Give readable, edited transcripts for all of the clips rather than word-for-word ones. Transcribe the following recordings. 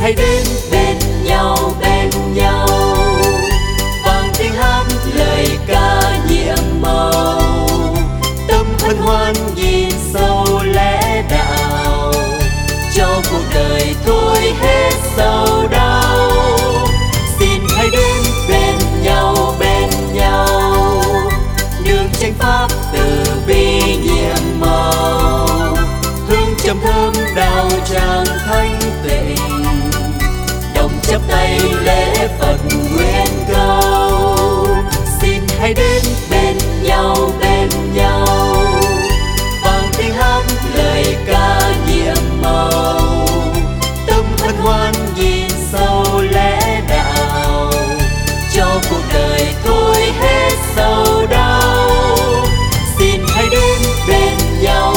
hãy đến bên nhau vang tiếng hát lời ca nhiệm màu, tâm hân hoan nhìn sâu lẽ đạo, cho cuộc đời thôi hết sầu đau. Xin hãy đến bên nhau nương chánh pháp từ bi nhiệm màu, hương trầm thơm đạo tràng thanh tịnh, đồng chắp tay lễ Phật nguyện cầu. Xin hãy đến bên nhau vang tiếng hát lời ca nhiệm màu, tâm hân hoan nhìn sâu lẽ đạo, cho cuộc đời thôi hết sầu đau. Xin hãy đến bên nhau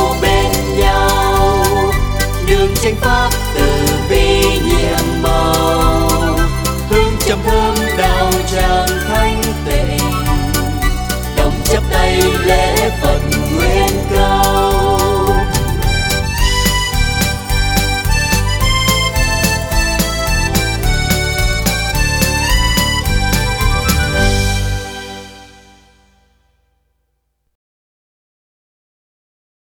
nương chánh pháp từ bi nhiệm màu, hương trầm thơm đạo tràng thanh